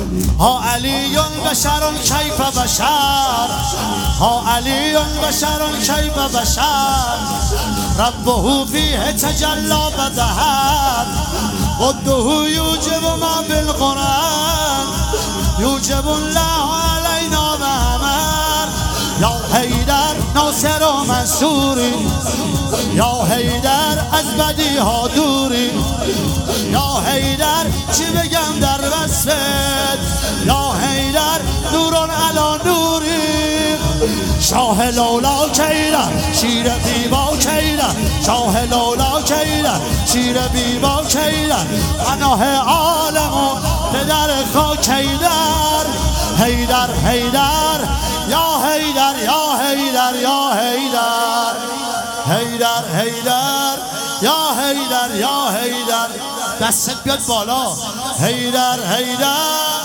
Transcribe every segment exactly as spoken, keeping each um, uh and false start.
ها علی بشر کیف بشر، ها علی بشر کیف بشر، ربه فیه تجلی بدهر، قده یوجب ما بالقرآن، یوجب الله علینا بامر. یا حیدر ناصر و منصوری، یا حیدر از بدی ها دوری، یا حیدر چی بگم در وصفت، یا حیدر نوران علا نوری. شاه لولا کیدر شیر بیبا کیدر، شاه لولا کیدر شیر بیبا کیدر، پناه عالم و پدر خاک حیدر. حیدر حیدر یا حیدر یا حیدر یا حیدر، حیدر حیدر یا حیدر یا حیدر. دستت بیاد بالا. حیدر حیدر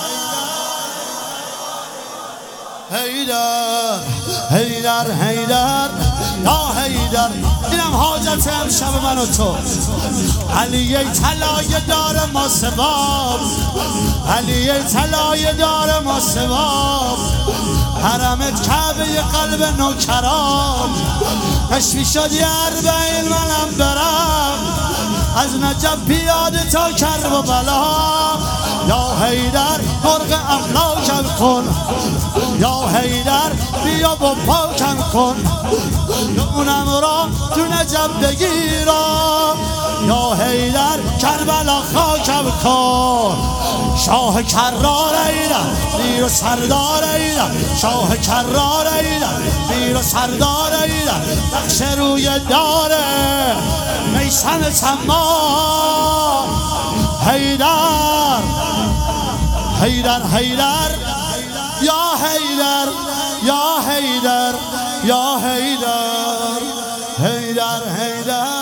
حیدر حیدر حیدر یا حیدر. اینم حاجت امشب من و تو. علی طلایه دار ما سباب، علی طلایه دار ما سباب، حرمت کعبه قلب نوکران، تشوی شد یه اربعین منم برم، از نجف پیاده تا کرب و بلا. یا حیدر مرغ املاکم کن، یا حیدر بیا با پاکم کن، اونم را تو نجف بگیرم. یا حیدر کربلا خاکم کن. شاه کرار ایدر میر و سردار ایدر، شاه کرار ایدر میر و سردار ایدر، نقش روی داره میسم تمام. حیدر حیدر حیدر یا حیدر یا حیدر یا حیدر، حیدر حیدر